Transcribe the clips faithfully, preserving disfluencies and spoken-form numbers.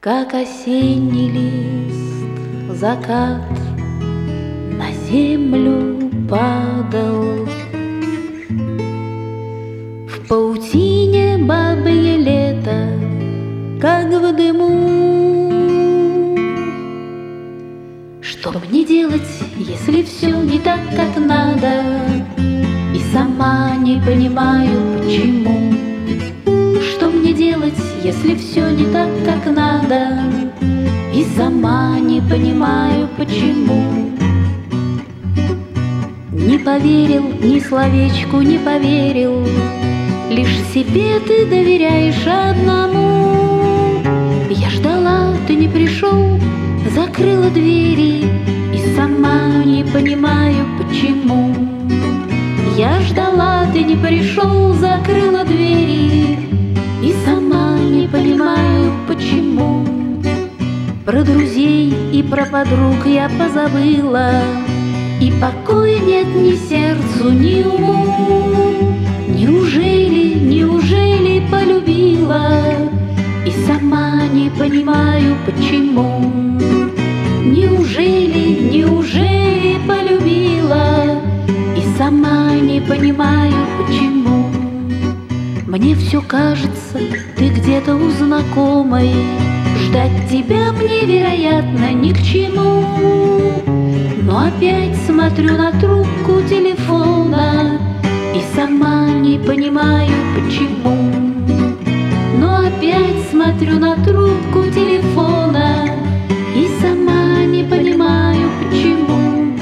Как осенний лист, закат на землю падал. В паутине бабье лето, как в дыму. Что мне делать, если все не так, как надо, и сама не понимаю, почему? Что мне делать, если все не так, как надо, и сама не понимаю, почему? Не поверил, ни словечку не поверил, лишь себе ты доверяешь одному. Я ждала, ты не пришел, закрыла двери, и сама не понимаю, почему. Я ждала, ты не пришел, закрыла двери, и сама не понимаю, почему. Про друзей и про подруг я позабыла, и покоя нет ни сердцу, ни уму. Неужели, неужели полюбила, и сама не понимаю, почему? Неужели, неужели полюбила, и сама не понимаю, почему? Мне все кажется, ты где-то у знакомой, ждать тебя мне, вероятно, ни к чему. Но опять смотрю на трубку телефона, и сама не понимаю, почему. Но опять смотрю на трубку телефона, и сама не понимаю, почему.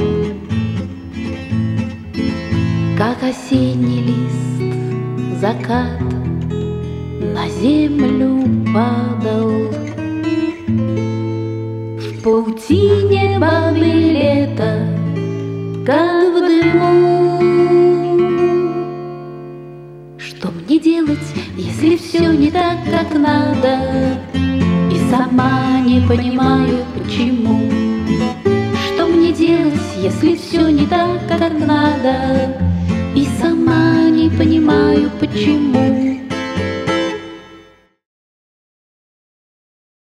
Как осенний лист, закат на землю падал. В паутине бабье лето, как в дыму. Что мне делать, если все не так, как надо, и сама не понимаю, почему? Что мне делать, если все не так, как надо, и сама не понимаю, почему?